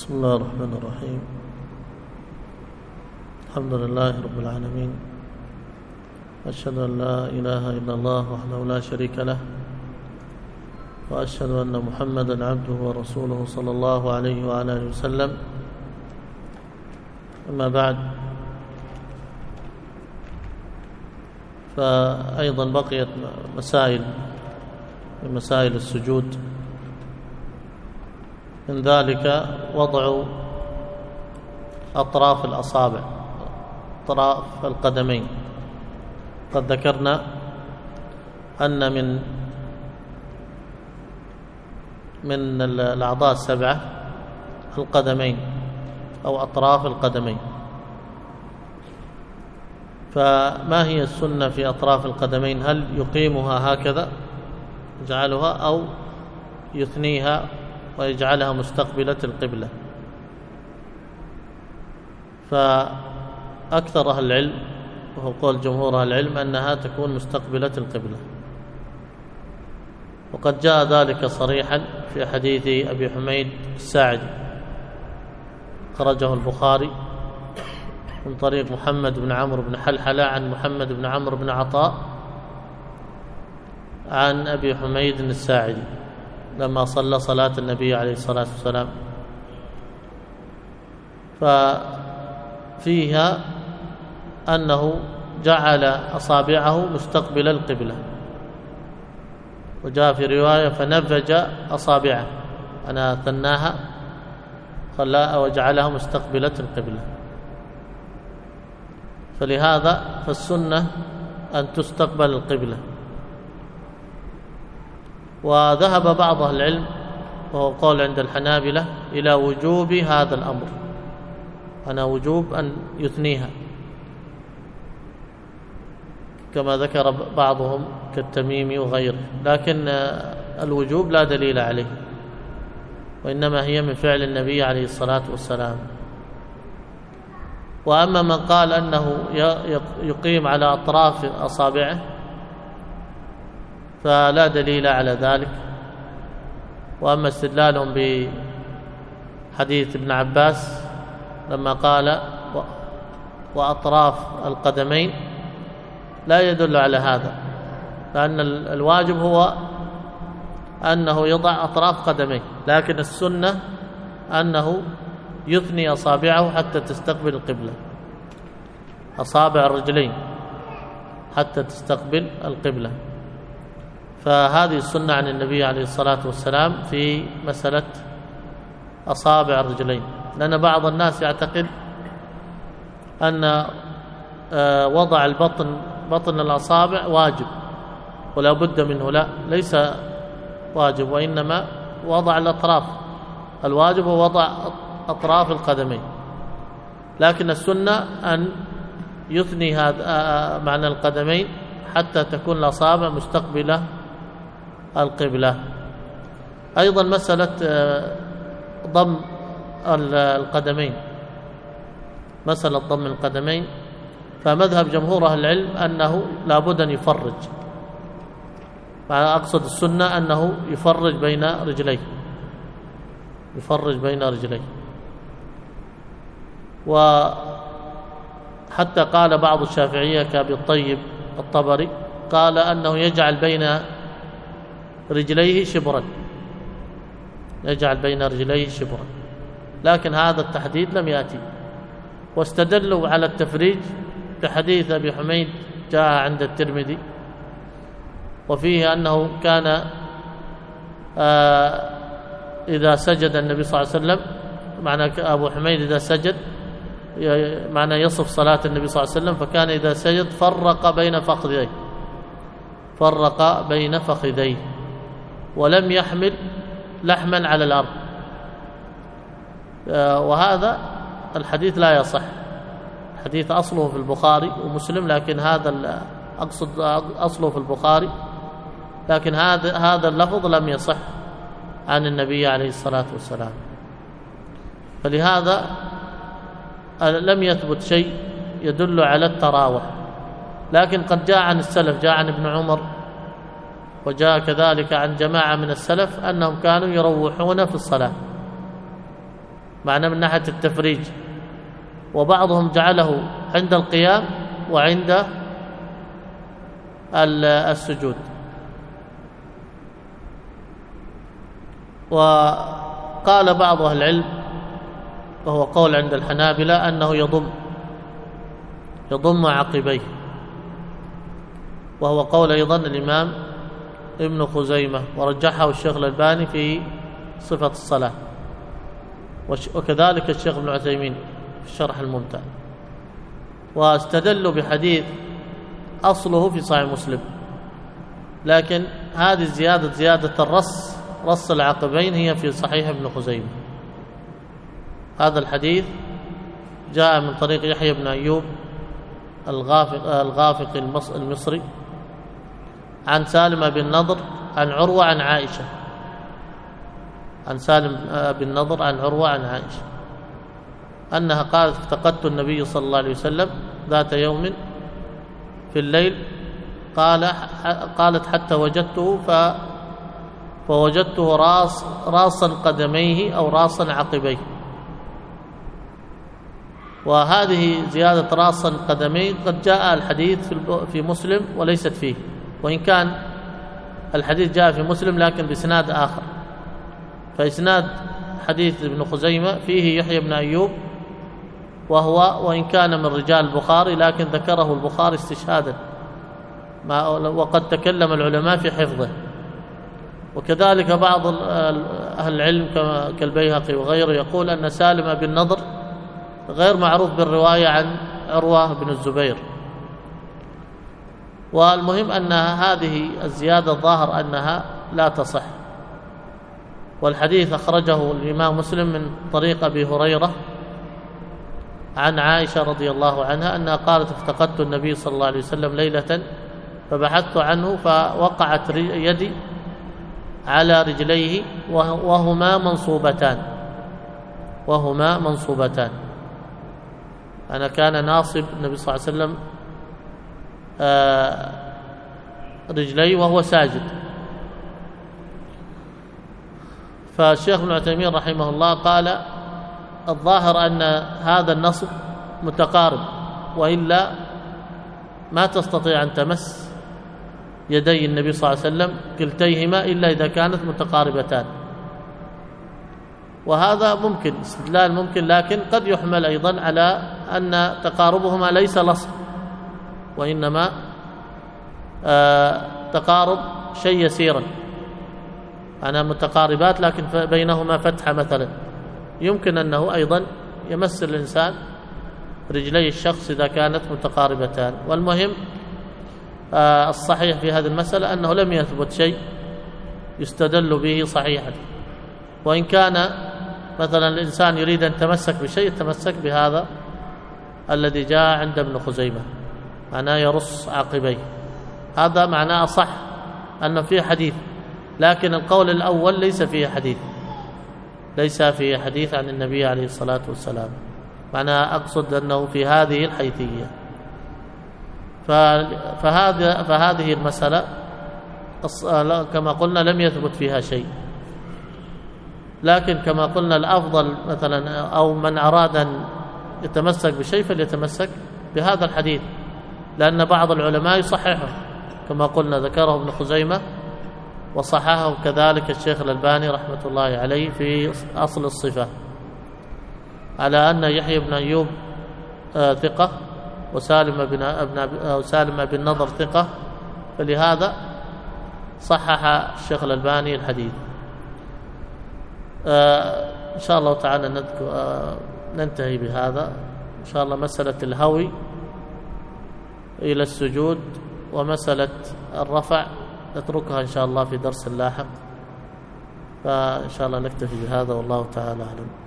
بسم الله الرحمن الرحيم. الحمد لله رب العالمين، أشهد أن لا إله إلا الله وحده لا شريك له، وأشهد أن محمدا عبده ورسوله صلى الله عليه وعلى آله وسلم. أما بعد، فأيضا بقيت مسائل السجود، من ذلك وضع أطراف الأصابع، أطراف القدمين. قد ذكرنا أن من الأعضاء السبعة القدمين أو أطراف القدمين، فما هي السنة في أطراف القدمين؟ هل يقيمها هكذا يجعلها أو يثنيها ويجعلها مستقبلة القبلة؟ فأكثر أهل العلم، وهو قول جمهور أهل العلم، أنها تكون مستقبلة القبلة، وقد جاء ذلك صريحا في حديث أبي حميد الساعدي، خرجه البخاري من طريق محمد بن عمرو بن حلحلة عن محمد بن عمرو بن عطاء عن أبي حميد الساعدي لما صلى صلاة النبي عليه الصلاة والسلام، ففيها أنه جعل أصابعه مستقبل القبلة، وجاء في رواية فنفج أصابعه، أنا ثناها خلاها وجعلها مستقبلة القبلة. فلهذا فالسنة أن تستقبل القبلة. وذهب بعض أهل العلم، وهو قول عند الحنابلة، إلى وجوب هذا الأمر، أنا وجوب أن يثنيها، كما ذكر بعضهم كالتميمي وغيره، لكن الوجوب لا دليل عليه، وإنما هي من فعل النبي عليه الصلاة والسلام. وأما من قال أنه يقيم على أطراف أصابعه فلا دليل على ذلك. وأما استدلالهم بحديث ابن عباس لما قال وأطراف القدمين لا يدل على هذا، لأن الواجب هو أنه يضع أطراف قدميه، لكن السنة أنه يثني أصابعه حتى تستقبل القبلة، أصابع الرجلين حتى تستقبل القبلة. فهذه السنة عن النبي عليه الصلاة والسلام في مسألة أصابع الرجلين، لأن بعض الناس يعتقد أن وضع بطن الأصابع واجب ولا بد منه، لا، ليس واجب، وإنما وضع الأطراف، الواجب هو وضع أطراف القدمين، لكن السنة أن يثني هذا معنى القدمين حتى تكون الأصابع مستقبلة القبلة. أيضا مسألة ضم القدمين، مسألة ضم القدمين، فمذهب جمهور أهل العلم أنه لا بد أن يفرج، أقصد السنة أنه يفرج بين رجليه، يفرج بين رجليه. وحتى قال بعض الشافعية كأبي الطيب الطبري، قال أنه يجعل بين رجليه شبرا، يجعل بين رجليه شبرا، لكن هذا التحديد لم يأتي. واستدلوا على التفريج بحديث أبي حميد جاء عند الترمذي، وفيه أنه كان إذا سجد النبي صلى الله عليه وسلم، معنى أبو حميد إذا سجد معنى يصف صلاة النبي صلى الله عليه وسلم، فكان إذا سجد فرق بين فخذيه ولم يحمل لحما على الأرض. وهذا الحديث لا يصح، الحديث أصله في البخاري ومسلم، لكن هذا أقصد أصله في البخاري، لكن هذا اللفظ لم يصح عن النبي عليه الصلاة والسلام، فلهذا لم يثبت شيء يدل على التراوح. لكن قد جاء عن السلف، جاء عن ابن عمر وجاء كذلك عن جماعة من السلف أنهم كانوا يروحون في الصلاة، معناه من ناحية التفريج، وبعضهم جعله عند القيام وعند السجود. وقال بعض أهل العلم، وهو قول عند الحنابلة، أنه يضم عقبيه، وهو قول أيضا الإمام ابن خزيمة، ورجحه الشيخ الألباني في صفة الصلاة، وكذلك الشيخ ابن عثيمين في الشرح الممتع. واستدلوا بحديث أصله في صحيح مسلم، لكن هذه الزيادة، زيادة رص العقبين، هي في صحيح ابن خزيمة. هذا الحديث جاء من طريق يحيى بن أيوب الغافقي المصري عن سالم بن نضر عن عروة عن عائشة، عن سالم بن نضر عن عروة عن عائشة أنها قالت: افتقدت النبي صلى الله عليه وسلم ذات يوم في الليل، قالت: حتى وجدته فوجدته راسا قدميه أو راسا عقبيه. وهذه زيادة راسا قدميه قد جاء الحديث في مسلم وليست فيه، وإن كان الحديث جاء في مسلم لكن بإسناد آخر. فإسناد حديث ابن خزيمة فيه يحيى بن أيوب، وإن كان من رجال البخاري لكن ذكره البخاري استشهادا، وقد تكلم العلماء في حفظه. وكذلك بعض أهل العلم كالبيهقي وغيره يقول أن سالم بن نضر غير معروف بالرواية عن عروة بن الزبير. والمهم أن هذه الزيادة الظاهر أنها لا تصح. والحديث أخرجه الإمام مسلم من طريق أبي هريرة عن عائشة رضي الله عنها أنها قالت: افتقدت النبي صلى الله عليه وسلم ليلة فبحثت عنه فوقعت يدي على رجليه وهما منصوبتان. أنا كان ناصب النبي صلى الله عليه وسلم رجليه وهو ساجد. فالشيخ ابن عثيمين رحمه الله قال: الظاهر أن هذا النصب متقارب، وإلا ما تستطيع أن تمس يدي النبي صلى الله عليه وسلم كلتيهما إلا إذا كانت متقاربتان. وهذا ممكن، استدلال ممكن، لكن قد يحمل أيضا على أن تقاربهما ليس لصق، وإنما تقارب شيء يسيرا، أنا متقاربات لكن بينهما فتحة مثلا، يمكن أنه أيضا يمس الإنسان رجلي الشخص إذا كانت متقاربتان. والمهم الصحيح في هذه المسألة أنه لم يثبت شيء يستدل به صحيحا، وإن كان مثلا الإنسان يريد أن يتمسك بشيء يتمسك بهذا الذي جاء عند ابن خزيمة، معناه يرص عقبيه، هذا معناه صح أنه فيه حديث. لكن القول الأول ليس فيه حديث عن النبي عليه الصلاة والسلام، معناه أقصد أنه في هذه الحيثية. فهذه المسألة كما قلنا لم يثبت فيها شيء، لكن كما قلنا الأفضل مثلا أو من أراد أن يتمسك بشيء فليتمسك بهذا الحديث، لأن بعض العلماء يصححه كما قلنا، ذكره ابن خزيمة وصححه كذلك الشيخ الألباني رحمة الله عليه في أصل الصفة، على أن يحيى بن أيوب ثقة وسالم بن نضر ثقة، فلهذا صحح الشيخ الألباني الحديث. إن شاء الله تعالى ننتهي بهذا إن شاء الله. مسألة الهوي إلى السجود ومسألة الرفع نتركها إن شاء الله في درس لاحق، فإن شاء الله نكتفي بهذا والله تعالى أعلم.